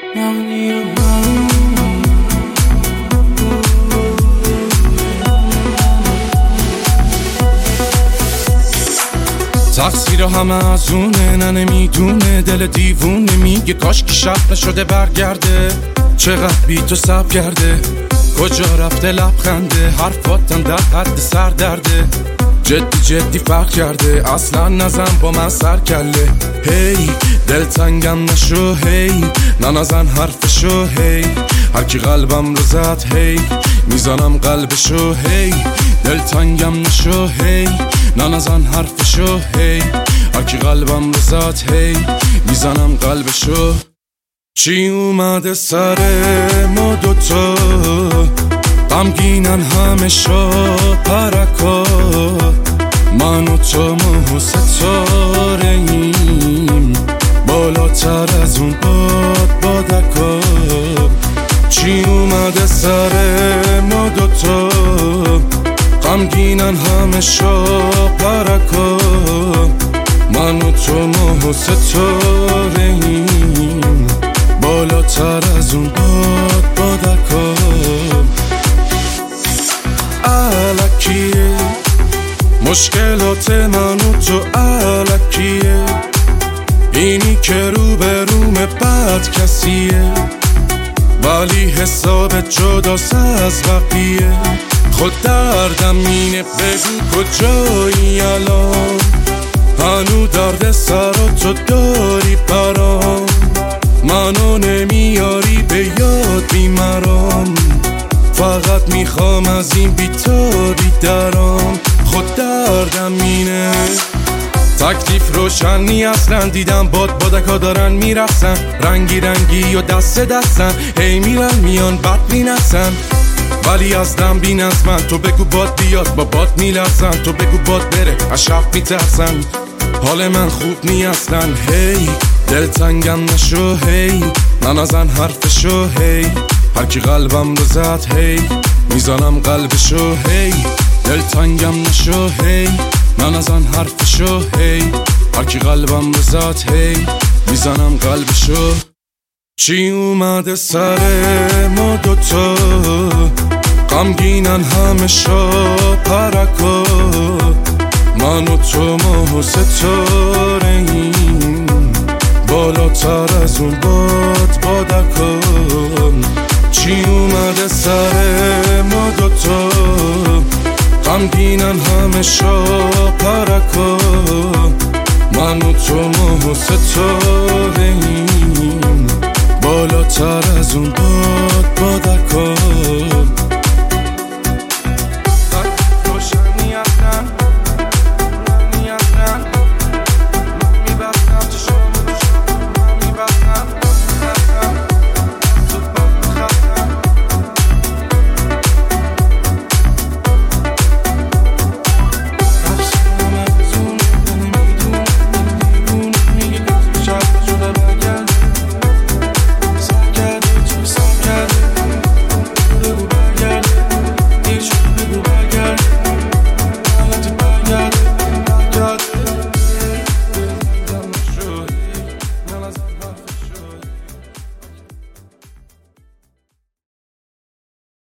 تقصیر همه از اونه، نه نمیدونه، دل دیوونه میگه کاش که شب نشده برگرده. چقدر بی تو صبر کرده، کجا رفته لبخنده، حرفاتم در حد سر درده. جدی فرق کرده، اصلا نزن با من سر کله. هی دل تنگم نشو، هی نزن حرفشو، هی هر کی قلبم رو زد، هی میزنم قلبشو. هی دل تنگم نشو، هی نزن حرفشو، هی هر کی قلبم رو زد، هی میزنم قلبشو. چی اومده سر ما دوتا، غمگینن همه پرکا، من و تو ماه ستاره ایم، بالاتر از اون بادکا. چی اومده سر ما دوتا، غمگینن همه پرکا، من و تو ماه ستاره ایم، بالاتر از اون بادکا. الکیه مشکلات من و تو، الکیه اینی که رو به روم بد کسیه، ولی حساب جداست از بقیه. خود دردم اینه، بگو کجایی الان، هنو درد سر تو داری برام، منو نمیاری به یاد بیمرام، فقط میخوام از این بیتابی درام. خود دردم اینه، تکلیف روشنی اصلا، دیدم بادکا دارن میرسن، رنگی و دستن، هی میرن میان بد مینسن، ولی از دم بین از من. تو بگو باد بیاد با باد میلرزن، تو بگو باد بره از شب میترسن، حال من خوب نی اصلا. هی دل تنگم نشو، هی نزن حرفشو، هی هر کی قلبم رو زد، هی میزنم قلبشو. هی دل تنگم نشو، هی نزن حرفشو، هی هر کی قلبم رو زد، هی میزنم قلبشو. چی اومده سر ما دوتا، غمگینن همه پرکا، من و تو ماه ستاره ایم، بالاتر از اون بادکا. چی اومده سر ما دوتا، غمگینن همه پرکا، من و تو ماه ستاره ایم، بالاتر از اون